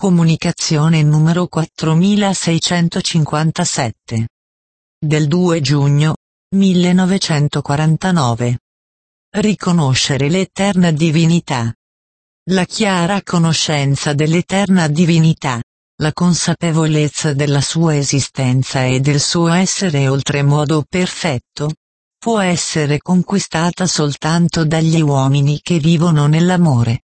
Comunicazione numero 4657. Del 2 giugno 1949. Riconoscere l'eterna divinità. La chiara conoscenza dell'eterna divinità, la consapevolezza della sua esistenza e del suo essere oltremodo perfetto, può essere conquistata soltanto dagli uomini che vivono nell'amore.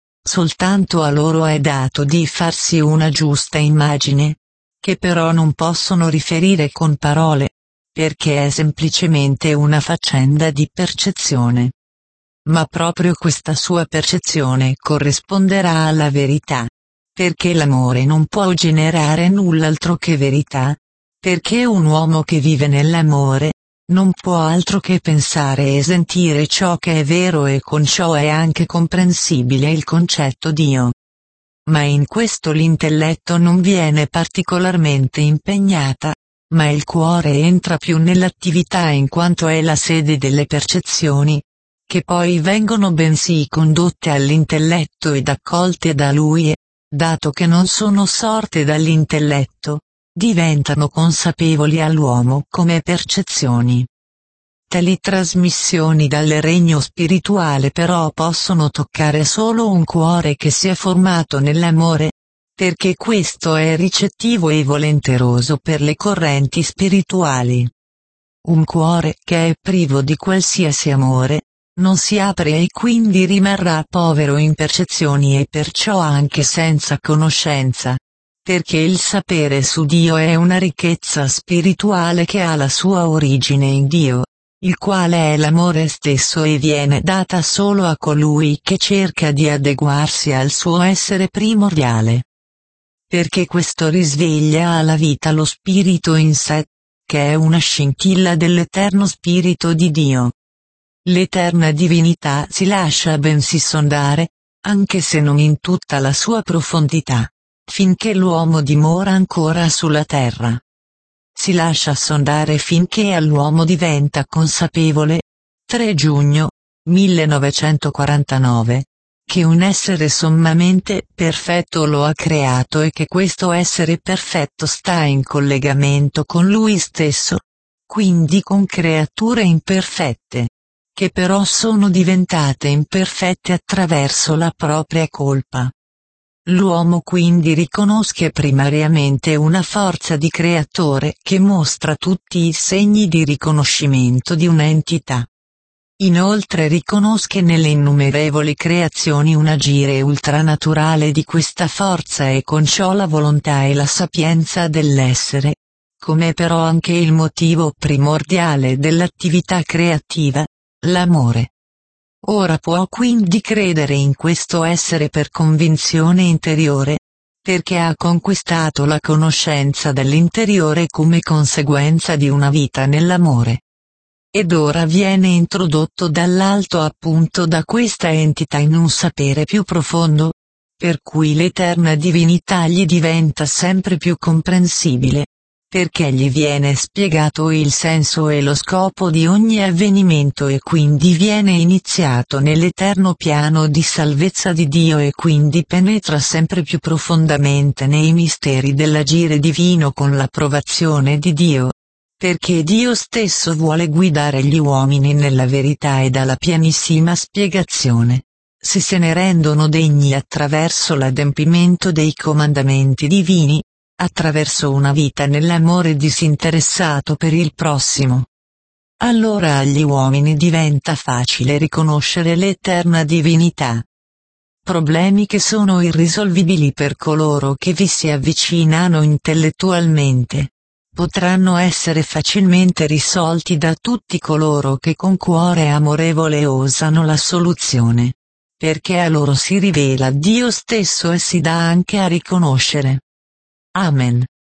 Soltanto a loro è dato di farsi una giusta immagine, che però non possono riferire con parole, perché è semplicemente una faccenda di percezione. Ma proprio questa sua percezione corrisponderà alla verità, perché l'amore non può generare null'altro che verità, perché un uomo che vive nell'amore non può altro che pensare e sentire ciò che è vero e con ciò è anche comprensibile il concetto Dio. Ma in questo l'intelletto non viene particolarmente impegnata, ma il cuore entra più nell'attività in quanto è la sede delle percezioni, che poi vengono bensì condotte all'intelletto ed accolte da lui e, dato che non sono sorte dall'intelletto, diventano consapevoli all'uomo come percezioni. Tali trasmissioni dal regno spirituale però possono toccare solo un cuore che si è formato nell'amore, perché questo è ricettivo e volenteroso per le correnti spirituali. Un cuore che è privo di qualsiasi amore, non si apre e quindi rimarrà povero in percezioni e perciò anche senza conoscenza. Perché il sapere su Dio è una ricchezza spirituale che ha la sua origine in Dio, il quale è l'amore stesso e viene data solo a colui che cerca di adeguarsi al suo essere primordiale. Perché questo risveglia alla vita lo spirito in sé, che è una scintilla dell'eterno spirito di Dio. L'eterna divinità si lascia bensì sondare, anche se non in tutta la sua profondità, finché l'uomo dimora ancora sulla terra. Si lascia sondare finché all'uomo diventa consapevole, 3 giugno 1949, che un essere sommamente perfetto lo ha creato e che questo essere perfetto sta in collegamento con lui stesso, quindi con creature imperfette, che però sono diventate imperfette attraverso la propria colpa. L'uomo quindi riconosce primariamente una forza di creatore che mostra tutti i segni di riconoscimento di un'entità. Inoltre riconosce nelle innumerevoli creazioni un agire ultranaturale di questa forza e con ciò la volontà e la sapienza dell'essere, come però anche il motivo primordiale dell'attività creativa, l'amore. Ora può quindi credere in questo essere per convinzione interiore, perché ha conquistato la conoscenza dell'interiore come conseguenza di una vita nell'amore. Ed ora viene introdotto dall'alto appunto da questa entità in un sapere più profondo, per cui l'eterna divinità gli diventa sempre più comprensibile, perché gli viene spiegato il senso e lo scopo di ogni avvenimento e quindi viene iniziato nell'eterno piano di salvezza di Dio e quindi penetra sempre più profondamente nei misteri dell'agire divino con l'approvazione di Dio, perché Dio stesso vuole guidare gli uomini nella verità e dalla pienissima spiegazione, se se ne rendono degni attraverso l'adempimento dei comandamenti divini, attraverso una vita nell'amore disinteressato per il prossimo. Allora agli uomini diventa facile riconoscere l'eterna divinità. Problemi che sono irrisolvibili per coloro che vi si avvicinano intellettualmente, potranno essere facilmente risolti da tutti coloro che con cuore amorevole osano la soluzione, perché a loro si rivela Dio stesso e si dà anche a riconoscere. Amen.